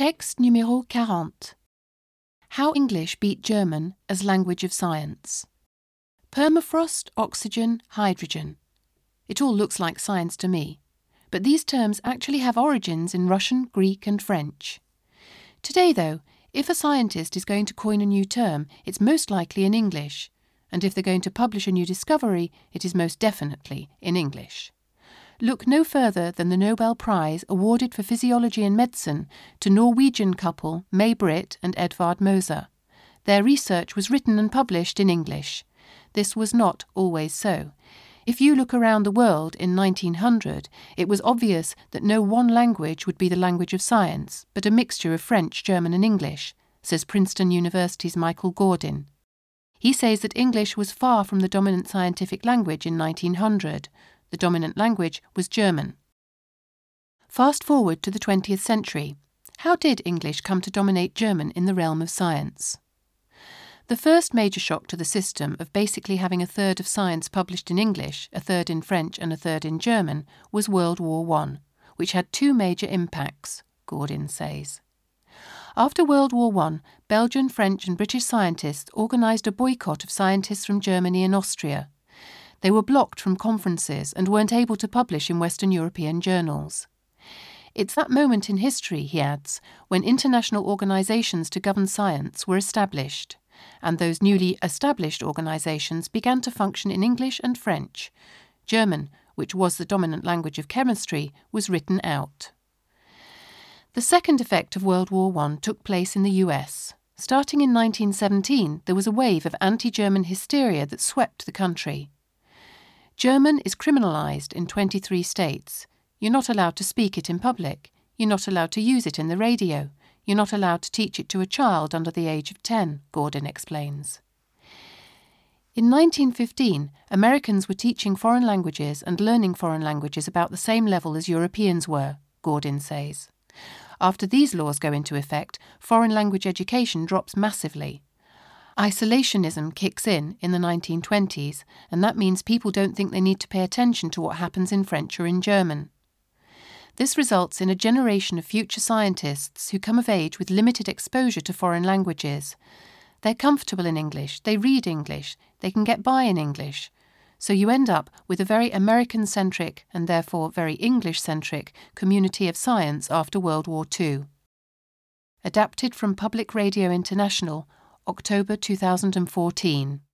Texte numéro 40. How English beat German as language of science. Permafrost, oxygen, hydrogen. It all looks like science to me, but these terms actually have origins in Russian, Greek and French. Today, though, if a scientist is going to coin a new term, it's most likely in English, and if they're going to publish a new discovery, it is most definitely in English. Look no further than the Nobel Prize awarded for physiology and medicine to Norwegian couple May-Britt and Edvard Moser. Their research was written and published in English. This was not always so. If you look around the world in 1900, it was obvious that no one language would be the language of science, but a mixture of French, German and English, says Princeton University's Michael Gordin. He says that English was far from the dominant scientific language in 1900. The dominant language was German. Fast forward to the 20th century. How did English come to dominate German in the realm of science? The first major shock to the system of basically having a third of science published in English, a third in French and a third in German, was World War I, which had two major impacts, Gordin says. After World War I, Belgian, French and British scientists organised a boycott of scientists from Germany and Austria. They were blocked from conferences and weren't able to publish in Western European journals. It's that moment in history, he adds, when international organisations to govern science were established, and those newly established organisations began to function in English and French. German, which was the dominant language of chemistry, was written out. The second effect of World War I took place in the US. Starting in 1917, there was a wave of anti-German hysteria that swept the country. German is criminalised in 23 states. You're not allowed to speak it in public. You're not allowed to use it in the radio. You're not allowed to teach it to a child under the age of 10, Gordin explains. In 1915, Americans were teaching foreign languages and learning foreign languages about the same level as Europeans were, Gordin says. After these laws go into effect, foreign language education drops massively. Isolationism kicks in the 1920s, and that means people don't think they need to pay attention to what happens in French or in German. This results in a generation of future scientists who come of age with limited exposure to foreign languages. They're comfortable in English, they read English, they can get by in English. So you end up with a very American-centric and therefore very English-centric community of science after World War II. Adapted from Public Radio International, October 2014.